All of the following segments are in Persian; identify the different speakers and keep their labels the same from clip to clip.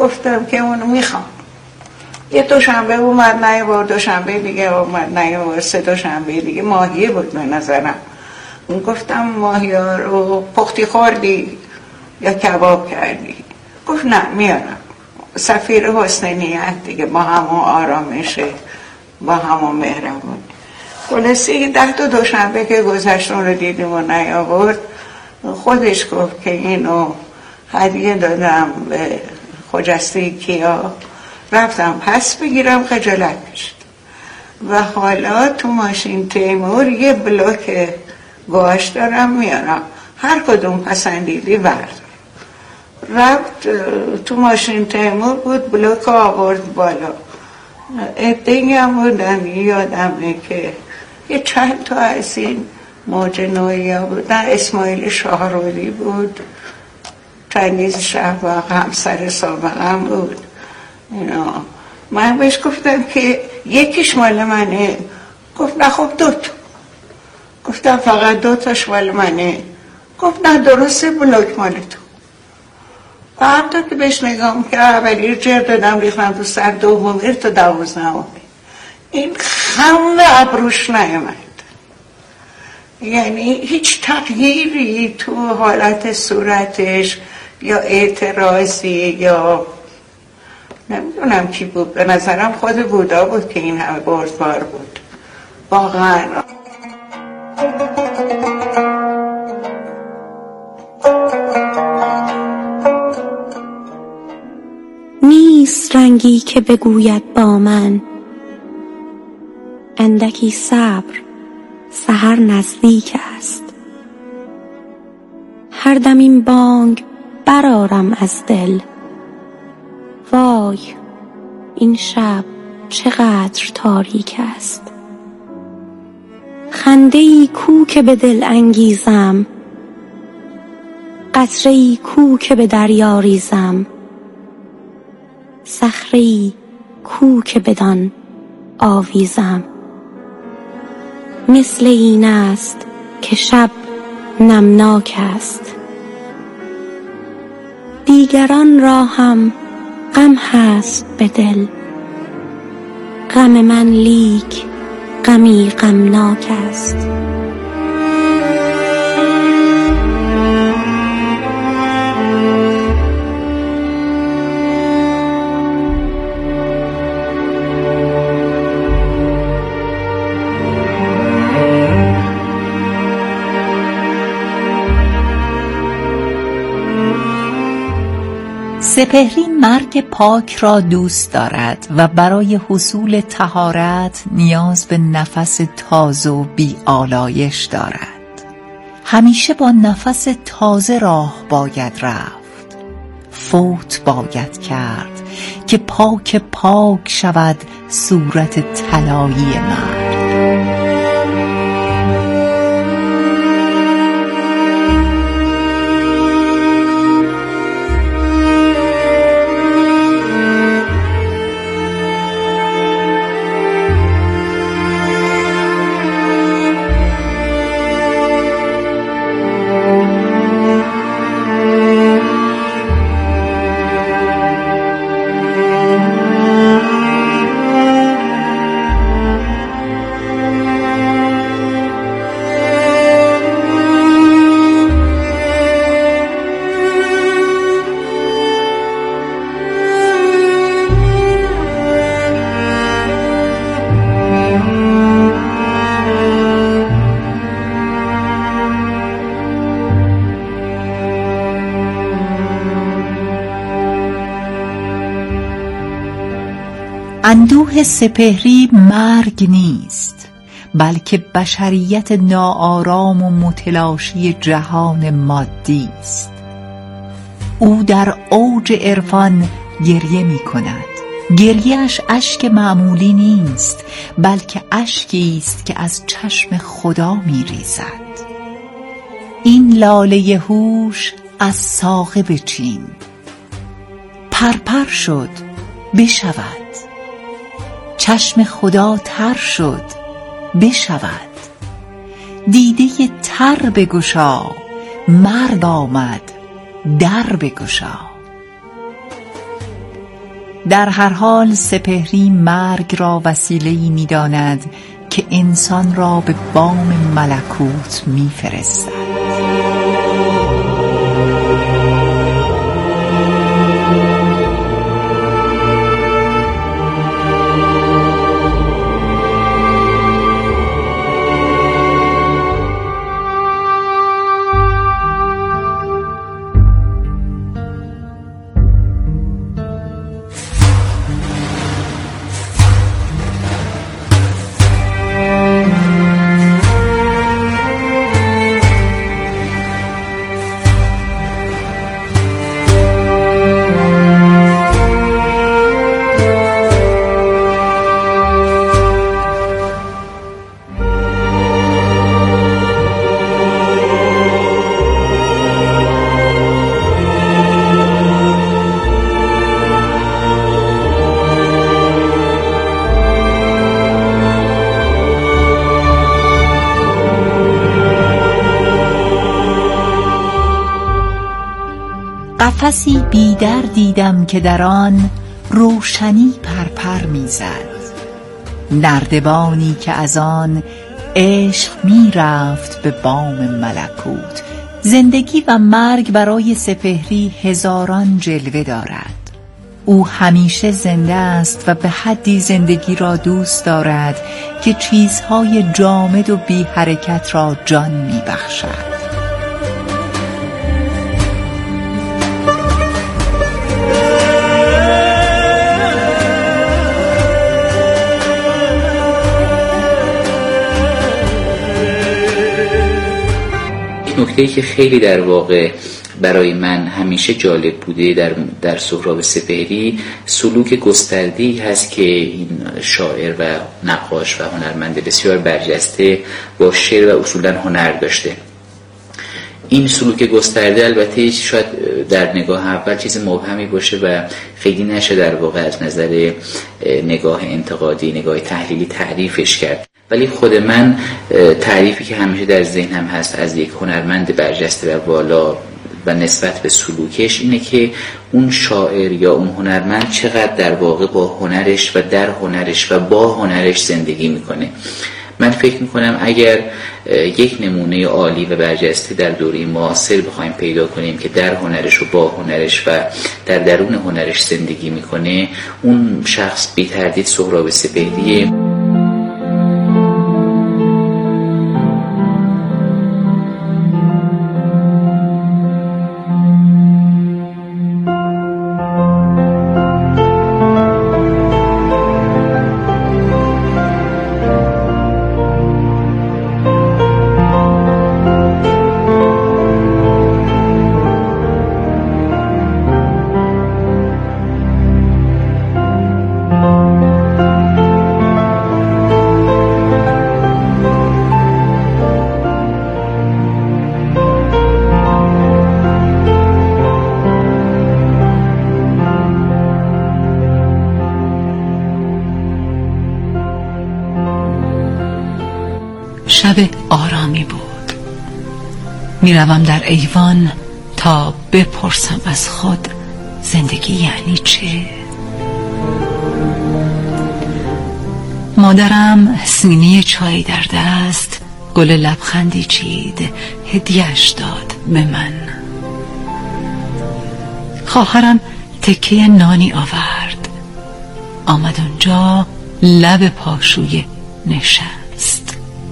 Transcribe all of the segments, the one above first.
Speaker 1: گفتم که اونو میخوام. یه دوشنبه اومد نیاورد، دوشنبه دیگه اومد نیاورد، 3 دوشنبه دیگه. ماهیه بود به نظرم. گفتم ماهیا رو پختی خوردی یا کباب کردی؟ گفت نه میارم. سفیر حسن نیت دیگه، با همون آرامشه، با همون مهربون. خلاصی 10 تا دوشنبه که گذشت اون رو دیدیم و نیاورد، خودش گفت که اینو هدیه دادم به خجسته کیا، رفتم پس بگیرم، خجالت کشید. و حالا تو ماشین تیمور یه بلوک گواش دارم میارم، هر کدوم پسندیدی ورد. رفت تو ماشین تیمور بود، بلوک آورد بالا. ادهی هم بودن، یادمه که یه چند تا از این موج نوعی ها بودن. اسماعیل شاهرودی بود، تنیز شهباق همسر سابقم بود. اینا من بهش گفتم که یکیش مال منه. گفت نه خب 2 تا. گفتم فقط 2 تاش مال منه. گفت نه درسته بلوک مال تو. و همطور که بهش نگاه که اولی رو جر دادم ریختم تو سر، دومی تا 12. این خم ابروش نیامد، یعنی هیچ تغییری تو حالت صورتش یا اعتراضی یا نمیدونم کی بود. به نظرم خود بودا بود که این همه بردبار بود واقعا.
Speaker 2: نیست رنگی که بگوید با من، اندکی صبر سحر نزدیک است. هر دم این بانگ برآرم از دل، وای این شب چقدر تاریک است. خنده‌ای کو که به دل انگیزم، قطره‌ای کو که به دریا ریزم، صخره‌ای کو که بدان آویزم. مثل این است که شب نمناک است، دیگران را هم غم هست به دل. غم من لیک غمی غمناک است.
Speaker 3: سپهری مرگ پاک را دوست دارد و برای حصول طهارت نیاز به نفس تازه و بی آلایش دارد. همیشه با نفس تازه راه باید رفت، فوت باید کرد که پاک پاک شود صورت طلایی مرد. اندوه سپهری مرگ نیست، بلکه بشریت ناآرام و متلاشی جهان مادی است. او در اوج عرفان گریه می کند. گریه‌اش اشک معمولی نیست، بلکه اشکی است که از چشم خدا می ریزد. این لاله هوش از ساقه بچین، پرپر شد بشود، چشم خدا تر شد بشود. دیده تر بگشا، مرگ آمد در بگشا. در هر حال سپهری مرگ را وسیله‌ای می‌داند که انسان را به بام ملکوت می‌فرستد. قفسی بیدر دیدم که در آن روشنی پرپر میزد، نردبانی که از آن عشق میرفت به بام ملکوت. زندگی و مرگ برای سپهری هزاران جلوه دارد. او همیشه زنده است و به حدی زندگی را دوست دارد که چیزهای جامد و بی حرکت را جان میبخشد.
Speaker 4: نکته‌ای که خیلی در واقع برای من همیشه جالب بوده در سهراب سپهری، سلوک گسترده‌ای هست که این شاعر و نقاش و هنرمند بسیار برجسته با شعر و اصولا هنر داشته. این سلوک گسترده البته شاید در نگاه اول چیز مبهمی باشه و خیلی نشه در واقع از نظر نگاه انتقادی، نگاه تحلیلی تعریفش کرد، ولی خود من تعریفی که همیشه در ذهنم هست از یک هنرمند برجسته و والا و نسبت به سلوکش اینه که اون شاعر یا اون هنرمند چقدر در واقع با هنرش و در هنرش و با هنرش زندگی میکنه. من فکر میکنم اگر یک نمونه عالی و برجسته در دوره معاصر بخوایم پیدا کنیم که در هنرش و با هنرش و در درون هنرش زندگی میکنه، اون شخص بی تردید سهراب سپهریه.
Speaker 5: شب آرامی بود. میروم در ایوان تا بپرسم از خود زندگی یعنی چه؟ مادرم سینی چای در دست گل لبخندی چید، هدیه‌اش داد به من. خواهرم تکه نانی آورد، آمد اونجا لب پاشوی نشست.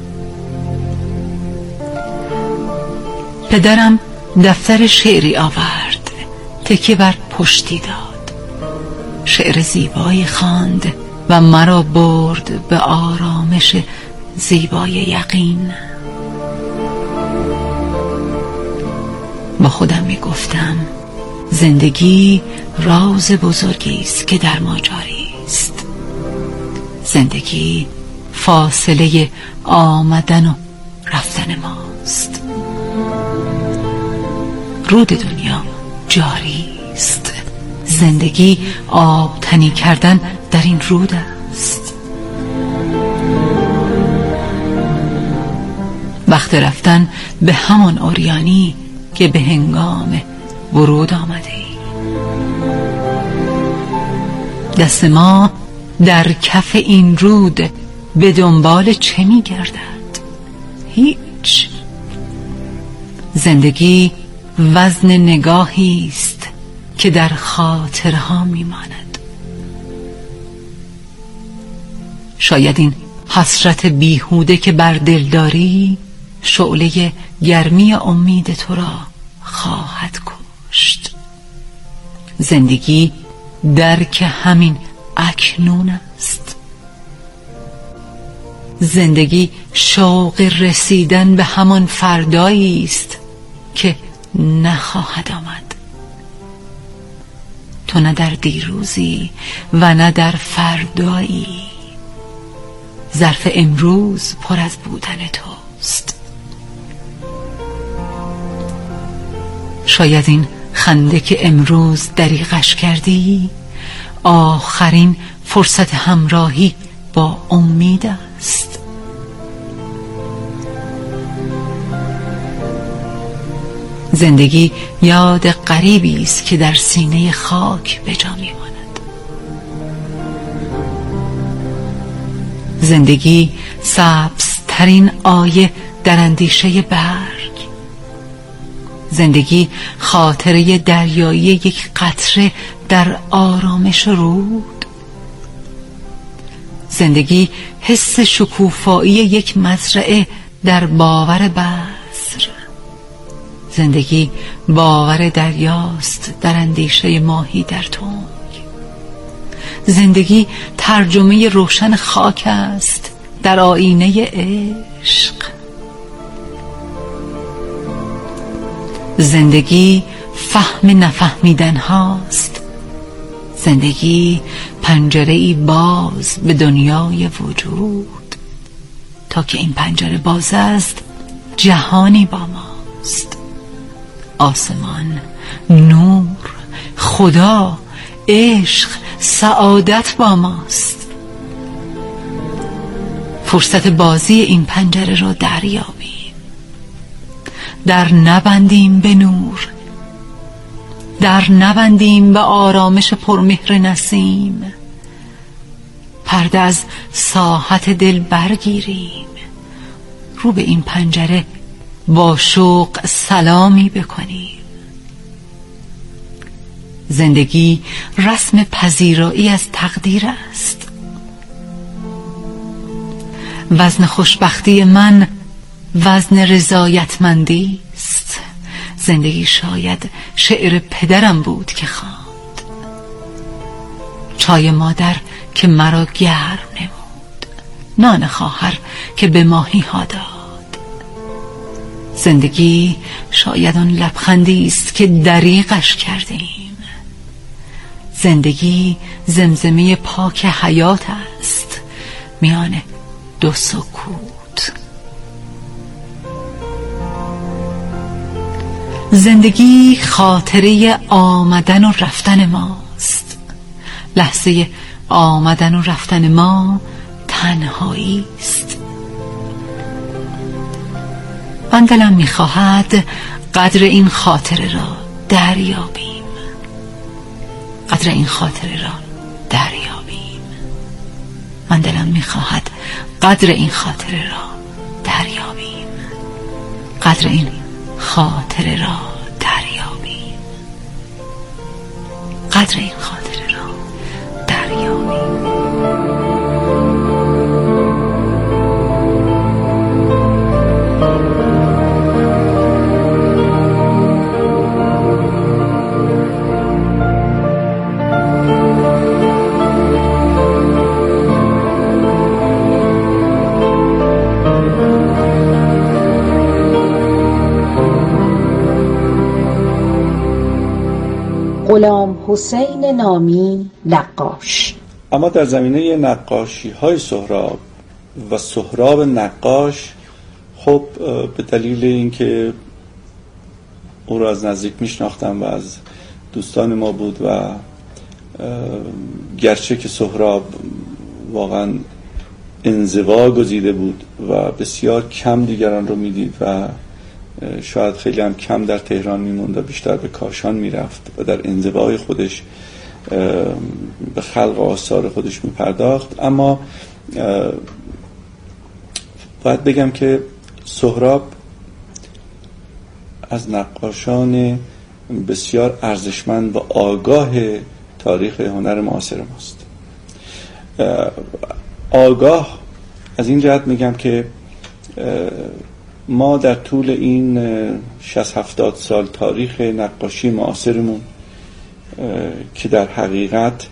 Speaker 5: پدرم دفتر شعری آورد، تکیه بر پشتی داد، شعر زیبایی خواند و مرا برد به آرامش زیبای یقین. با خودم می گفتم زندگی راز بزرگی است که در ما جاری است. زندگی فاصله آمدن و رفتن ماست. رود دنیا جاری است. زندگی آب تنی کردن در این رود است. وقت رفتن به همان عریانی که به هنگام ورود آمده ای. دست ما در کف این رود به دنبال چه می گردد؟ هیچ. زندگی وزن نگاهی است که در خاطرها می ماند. شاید این حسرت بیهوده که بر دل داری شعله گرمی امید تو را خواهد کشت. زندگی درک همین اکنون است. زندگی شوق رسیدن به همان فردایی است که نخواهد آمد. تو نه در دیروزی و نه در فردایی. ظرف امروز پر از بودن توست. شاید این خنده که امروز دریغش کردی آخرین فرصت همراهی با امید است. زندگی یاد غریبی است که در سینه خاک به جا می‌ماند. زندگی سبزترین آیه در اندیشه برگ. زندگی خاطره دریایی یک قطره در آرامش رود. زندگی حس شکوفایی یک مزرعه در باور بذر. زندگی باور دریاست در اندیشه ماهی در تنگ. زندگی ترجمه روشن خاک است در آینه عشق. زندگی فهم نفهمیدن هاست. زندگی پنجره‌ای باز به دنیای وجود. تا که این پنجره باز است جهانی با ماست. آسمان، نور، خدا، عشق، سعادت با ماست. فرصت بازی این پنجره را دریابیم. در نبندیم به نور، در نبندیم به آرامش پرمهر نسیم. پرده از ساحت دل برگیریم. رو به این پنجره با شوق سلامی بکنیم. زندگی رسم پذیرایی از تقدیر است. وزن خوشبختی من وزن رضایتمندی است. زندگی شاید شعر پدرم بود که خواند. چای مادر که مرا گرم نمود. نان خواهر که به ماهی ها داد. زندگی شاید آن لبخندی است که دریغش کردیم. زندگی زمزمه پاک حیات است میان دو سکوت. زندگی خاطره آمدن و رفتن ماست. لحظه آمدن و رفتن ما تنهایی است. من دلم می‌خواهد قدر این خاطره را دریابیم. قدر این خاطره را دریابیم. من دلم می‌خواهد قدر این خاطره را دریابیم. قدر این خاطره را دریابیم. قدر این خاطره را دریابیم.
Speaker 6: غلام حسین نامی نقاش.
Speaker 7: اما در زمینه نقاشی های سهراب و سهراب نقاش، خب به دلیل اینکه او را از نزدیک میشناختم و از دوستان ما بود و گرچه که سهراب واقعا انزوا گزیده بود و بسیار کم دیگران رو میدید و شاید خیلی هم کم در تهران میموند و بیشتر به کاشان میرفت و در انزوای خودش به خلق آثار خودش میپرداخت. اما باید بگم که سهراب از نقاشان بسیار ارزشمند و آگاه تاریخ هنر معاصر ماست. آگاه از این جهت میگم که ما در طول این 60-70 سال تاریخ نقاشی معاصرمون که در حقیقت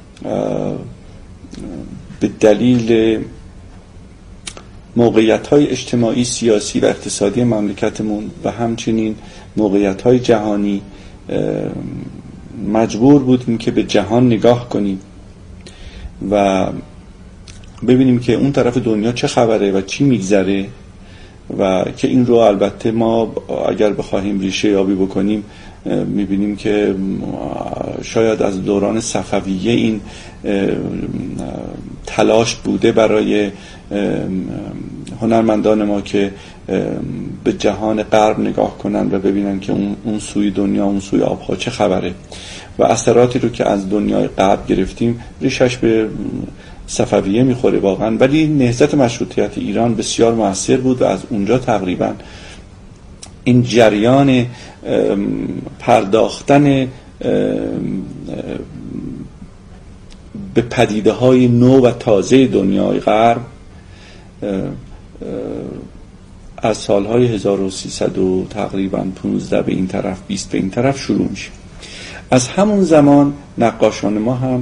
Speaker 7: به دلیل موقعیت‌های اجتماعی، سیاسی و اقتصادی مملکتمون و همچنین موقعیت‌های جهانی مجبور بودیم که به جهان نگاه کنیم و ببینیم که اون طرف دنیا چه خبره و چی میگذره، و که این رو البته ما اگر بخواهیم ریشه یابی بکنیم میبینیم که شاید از دوران صفویه این تلاش بوده برای هنرمندان ما که به جهان غرب نگاه کنن و ببینن که اون سوی دنیا، اون سوی آبها چه خبره، و اثراتی رو که از دنیای غرب گرفتیم ریشش به صفویه میخوره واقعا. ولی نهضت مشروطیت ایران بسیار موثر بود و از اونجا تقریبا این جریان پرداختن به پدیده های نو و تازه دنیای غرب از سالهای 1300 و تقریبا 15 به این طرف، 20 به این طرف شروع میشه. از همون زمان نقاشان ما هم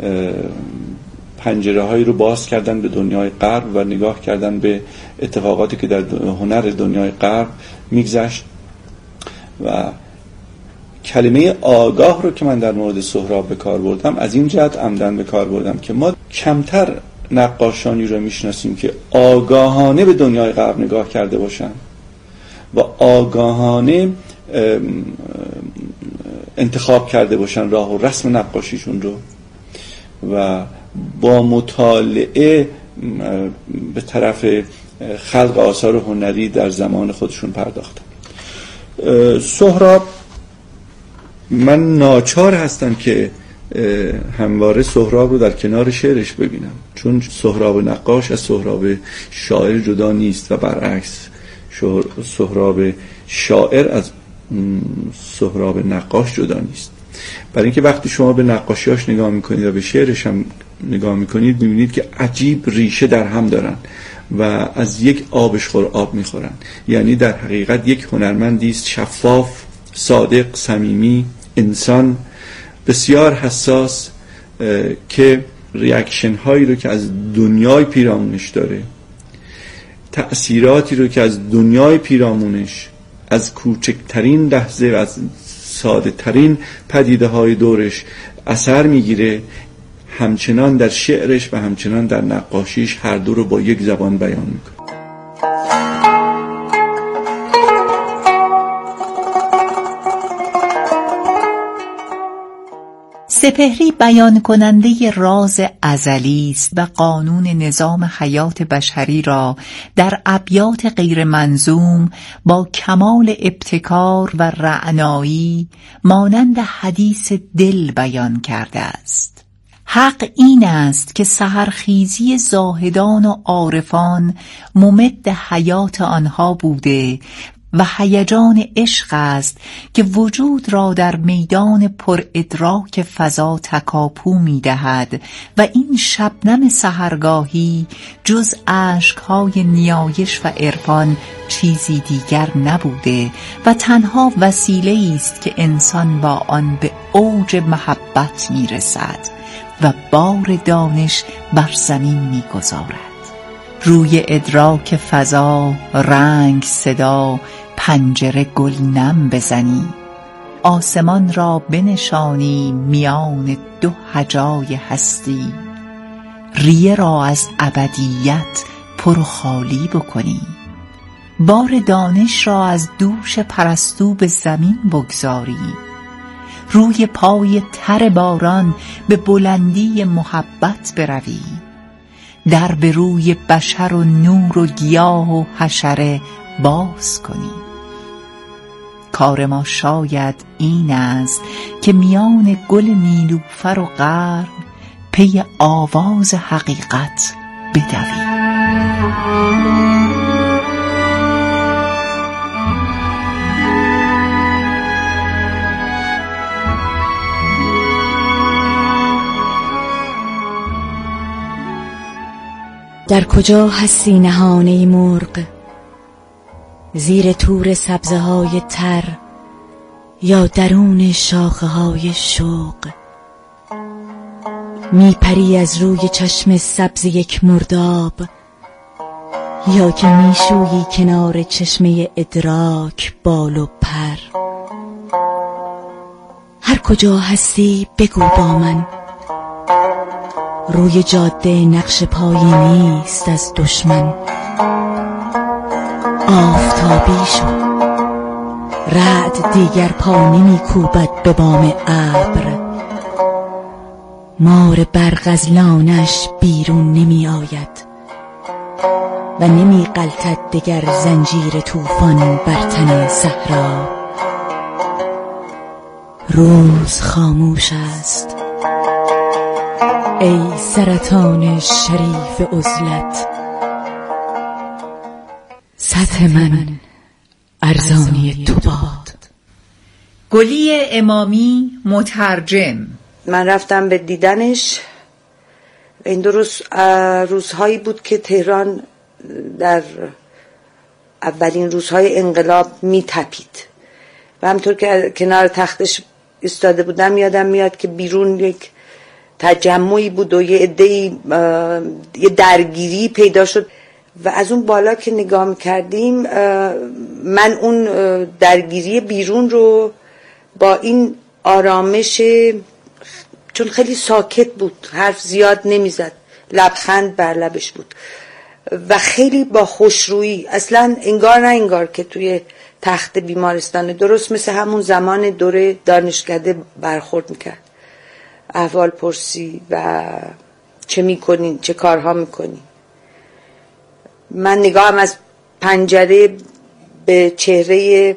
Speaker 7: پنجره هایی رو باز کردن به دنیای غرب و نگاه کردن به اتفاقاتی که در هنر دنیای غرب میگذشت. و کلمه آگاه رو که من در مورد سهراب به کار بردم از این جهت عمدن به کار بردم که ما کمتر نقاشانی رو میشناسیم که آگاهانه به دنیای غرب نگاه کرده باشن و آگاهانه انتخاب کرده باشن راه و رسم نقاشیشون رو و با مطالعه به طرف خلق آثار هنری در زمان خودشون پرداختن. سهراب، من ناچار هستم که همواره سهراب رو در کنار شعرش ببینم، چون سهراب نقاش از سهراب شاعر جدا نیست و برعکس سهراب شاعر از سهراب نقاش جدا نیست. برای اینکه وقتی شما به نقاشیاش نگاه میکنید و به شعرش هم نگاه میکنید میبینید که عجیب ریشه در هم دارن و از یک آبشخور آب میخورن. یعنی در حقیقت یک هنرمندی است شفاف، صادق، صمیمی، انسان بسیار حساس که ریاکشن هایی رو که از دنیای پیرامونش داره، تأثیراتی رو که از دنیای پیرامونش، از کوچکترین لحظه و از ساده ترین پدیده های دورش اثر میگیره، همچنان در شعرش و همچنان در نقاشیش هر دو رو با یک زبان بیان میکنه.
Speaker 3: سپهری بیان کننده راز ازلی است و قانون نظام حیات بشری را در ابیات غیر منظوم با کمال ابتکار و رعنایی مانند حدیث دل بیان کرده است. حق این است که سحرخیزی زاهدان و عارفان ممد حیات آنها بوده و هیجان عشق است که وجود را در میدان پر ادراک فضا تکاپو می دهد و این شبنم سحرگاهی جز اشکهای نیایش و عرفان چیزی دیگر نبوده و تنها وسیله است که انسان با آن به اوج محبت می رسد و بار دانش بر زمین می گذارد. روی ادراک فضا، رنگ، صدا، پنجره گل نم بزنی، آسمان را بنشانی میان دو هجای هستی، ریه را از ابدیت پر و خالی بکنی، بار دانش را از دوش پرستو به زمین بگذاری، روی پای تر باران به بلندی محبت بروی، در به روی بشر و نور و گیاه و حشره باز کنی. کار ما شاید این است که میان گل نیلوفر و قرن پی آواز حقیقت بدوی.
Speaker 6: در کجا هستی نهانه مرغ، زیر تور سبزه های تر یا درون شاخه های شوق؟ میپری از روی چشم سبز یک مرداب، یا که میشویی کنار چشمه ادراک بال و پر؟ هر کجا هستی بگو با من، روی جاده نقش پایی نیست از دشمن. آفتابی شد، رعد دیگر پا نمی کوبد به بام ابر. مار برق از لانش بیرون نمی آید و نمی غلطد دگر زنجیر طوفان بر تن صحرا. روز خاموش است ای سرطان شریف عزلت، سطح من ارزانی تو باد.
Speaker 3: گلی امامی مترجم.
Speaker 8: من رفتم به دیدنش. این روزهایی بود که تهران در اولین روزهای انقلاب میتپید و همطور که کنار تختش ایستاده بودم یادم میاد که بیرون یک تجمعی بود و یه عده‌ای یه درگیری پیدا شد و از اون بالا که نگاه می‌کردیم من اون درگیری بیرون رو با این آرامش، چون خیلی ساکت بود، حرف زیاد نمیزد، لبخند بر لبش بود و خیلی با خوشرویی، اصلا انگار نه انگار که توی تخت بیمارستان، درست مثل همون زمان دوره دانشکده برخورد میکرد، احوال پرسی و چه میکنین، چه کارها میکنین. من نگاهم از پنجره به چهره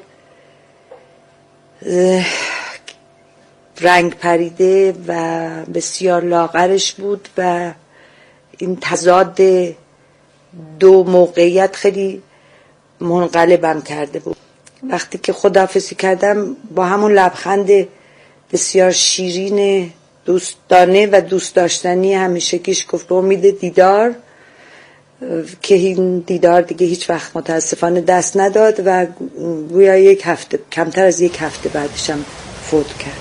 Speaker 8: رنگ پریده و بسیار لاغرش بود و این تضاد دو موقعیت خیلی منقلبم کرده بود. وقتی که خداحافظی کردم با همون لبخند بسیار شیرین دوستانه و دوست داشتنی همیشگیش گفت به امید دیدار، که این دیدار دیگه هیچ وقت متاسفانه دست نداد و گویا یک هفته، کمتر از یک هفته بعدشم فوت کرد.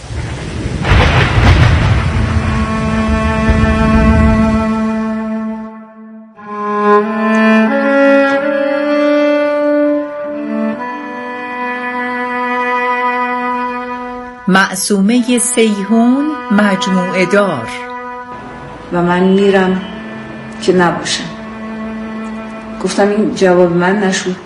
Speaker 3: معصومه سیحون مجموعه دار.
Speaker 9: و من میرم که نباشم. گفتم این جواب من نشد.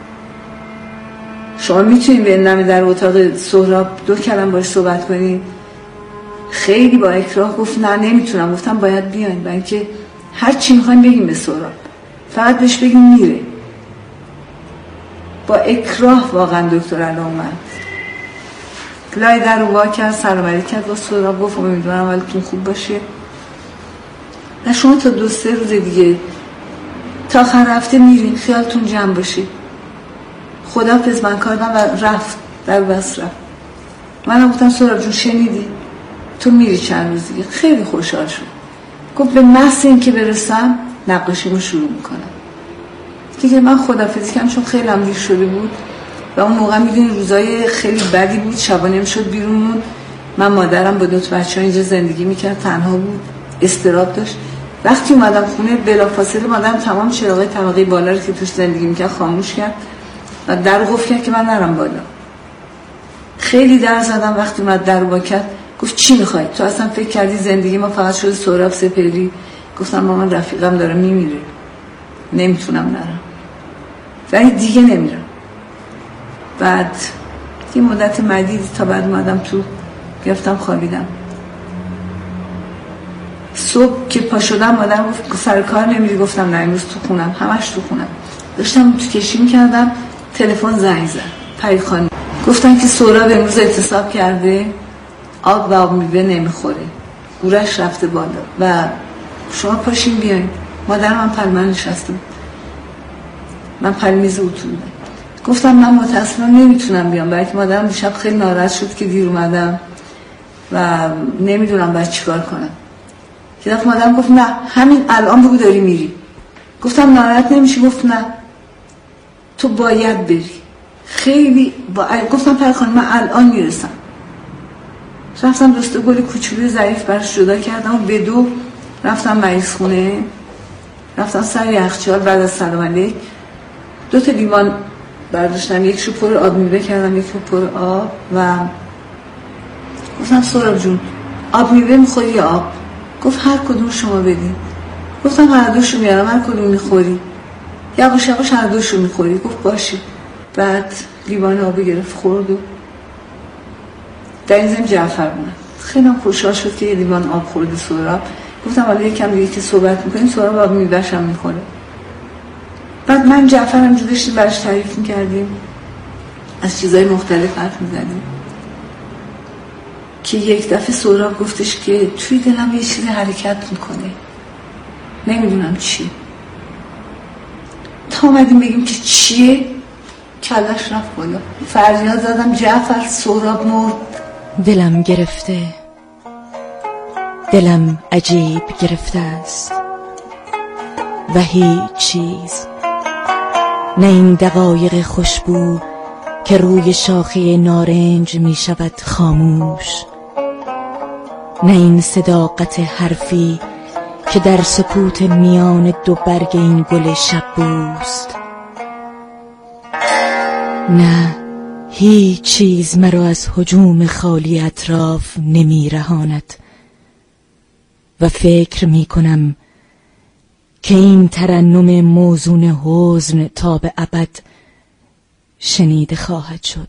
Speaker 9: شما میتونید بندم در اتاق سهراب 2 کلمه باش صحبت کنید؟ خیلی با اکراه گفت نه نمیتونم. گفتم باید بیاین، برای اینکه هر چی میخوایم بگیم به سهراب، فقط بهش بگیم میره. با اکراه واقعا دکتر علا اومد، لای در رو وا کرد، سلام علیک کرد با سهراب، گفت امیدوارم حالتون خوب باشه و شما تا 2-3 روز دیگه تا آخر هفته میرین، خیالتون جمع باشه. خداحافظ من کردم و رفت، در بس رفت. منم گفتم سهراب جون شنیدی تو میری چند روز دیگه؟ خیلی خوشحال شد. گفت به محض این که برسم نقاشیمو شروع میکنم. دیگه من خداحافظی کردم چون خیلی هم دیر شده بود و اون موقع میدونی روزای خیلی بدی بود، شبانه میشد بیرونمون. من مادرم با 2 بچه‌ها اینجا زندگی میکرد، تنها بود، استراب داشت. وقتی اومدم خونه بلافاصله مادرم تمام چراغای طبقه بالا رو که توش زندگی میکرد خاموش کرد و در قفل کرد که من نرم بالا. خیلی در زدم. وقتی اومد در با کرد گفت چی میخوای؟ تو اصلا فکر کردی زندگی ما فقط شده سهراب سپهری؟ گفتم مامان رفیقم داره میمیره، نمیتونم نرم، ولی دیگه نمیرم. بعد یه مدت مدیدی تا بعد اومدم تو، گفتم خوابیدم. صبح که پا شدم مادرم گفت سر کار نمیری؟ گفتم نه امروز تو خونم، همش تو خونم. داشتم تو کشی میکردم، تلفن زنگ زد پری خانم، گفتن که سهراب امروز اعتصاب کرده، آب و آب میوه نمیخوره. گورش رفته بالا و شما پاشین بیاین. مادرم هم پلمن نشسته بود، من پلمیز اتو بودم. گفتم من متاسفانه نمیتونم بیام، برای که مادرم دیشب خیلی ناراحت شد که دیر اومدم و نمیدونم باید چیکار کنم. یه دفعه مادرم گفت نه همین الان بگو داری میری. گفتم ناراحت نمیشی؟ گفت نه تو باید بری. خیلی گفتم پدر خانم من الان میرسم. رفتم دوسته گل کوچولوی ظریف براش جدا کردم و به دو رفتم مریض خونه. رفتم سر یخچال بعد از سلام علیک 2 تا لیوان برداشتم، یکشو پر آب میوه کردم یکشو پر آب و گفتم سهراب جون آب میوه میخوری یا آب؟ گفت هر کدوم شما بدین. گفتم هر دوشو میارم، هر کدوم میخوری؟ یواش یواش هر دوشو میخوری. گفت باشه. بعد لیوان آب گرفت خورد و در این زمین جعفر بودم. خیلی خوشحال شد که یه لیوان آب خورده سهراب. گفتم حالا یکم دیگه که صحبت میکنیم سهراب آب میوه‌ش هم میخوره. بعد من جعفرم جو داشتیم براش تعریف میکردیم، از چیزهای مختلف حرف میزدیم که یک دفعه سهراب گفتش که توی دلم یه چیزی حرکت میکنه، نمیدونم چیه. تا اومدیم بگیم که چیه کلش رفت بالا. فریاد زدم جعفر سهراب مرد.
Speaker 6: دلم گرفته، دلم عجیب گرفته است و هیچ چیز، نه این دقایق خوشبو که روی شاخه نارنج می شود خاموش، نه این صداقت حرفی که در سکوت میان 2 برگ این گل شب بوست، نه هیچ چیز مرا از هجوم خالی اطراف نمی رهاند و فکر می کنم که این ترنم موزون حزن تا به ابد شنیده خواهد شد.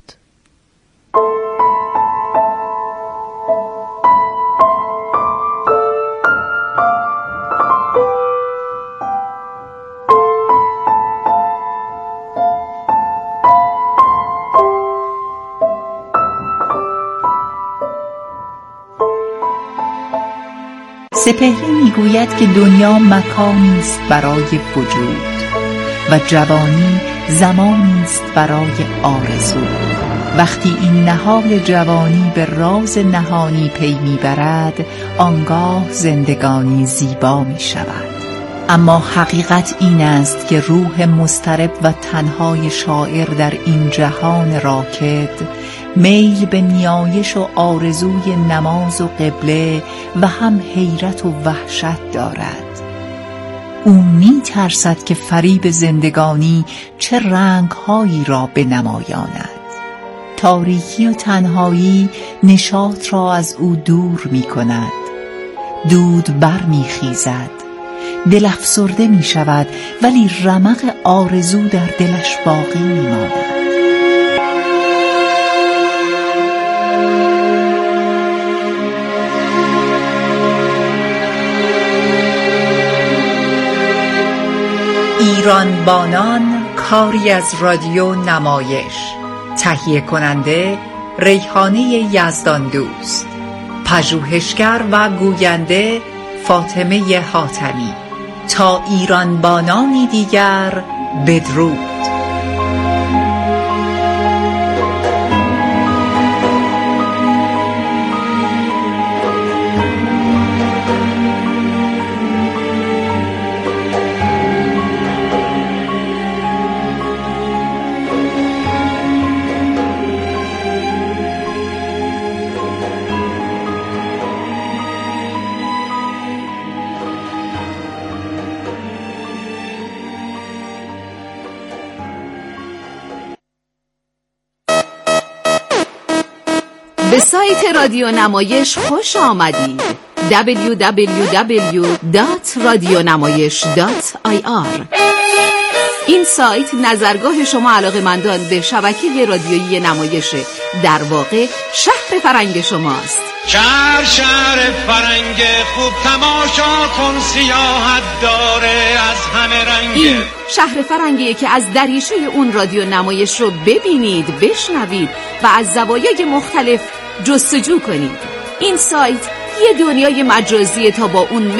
Speaker 3: سپهری میگوید که دنیا مکانی است برای وجود و جوانی زمانی است برای آرزو. وقتی این نهال جوانی به راز نهانی پی میبرد آنگاه زندگانی زیبا می شود. اما حقیقت این است که روح مضطرب و تنهای شاعر در این جهان راکد میل به نیایش و آرزوی نماز و قبله و هم حیرت و وحشت دارد. او می ترسد که فریب زندگانی چه رنگهایی را بنمایاند. تاریکی و تنهایی نشاط را از او دور می کند. دود بر می خیزد، دل افسرده می شود، ولی رمق آرزو در دلش باقی می ماند. ایران بانان کاری از رادیو نمایش. تهیه کننده ریحانه یزدان دوست، پژوهشگر و گوینده فاطمه حاتمی. تا ایران بانانی دیگر، بدرود.
Speaker 10: به سایت رادیو نمایش خوش آمدید. www.radionamayish.ir. این سایت نظرگاه شما علاقه‌مندان به شبکه رادیویی نمایش، در واقع شهر فرنگ شماست.
Speaker 11: شهر فرنگ خوب تماشا کن، سیاحت داره از همه رنگ.
Speaker 10: این شهر فرنگیه که از دریچه اون رادیو نمایش رو ببینید، بشنوید و از زوایای مختلف جستجو کنید. این سایت دنیای مجازی تا با اون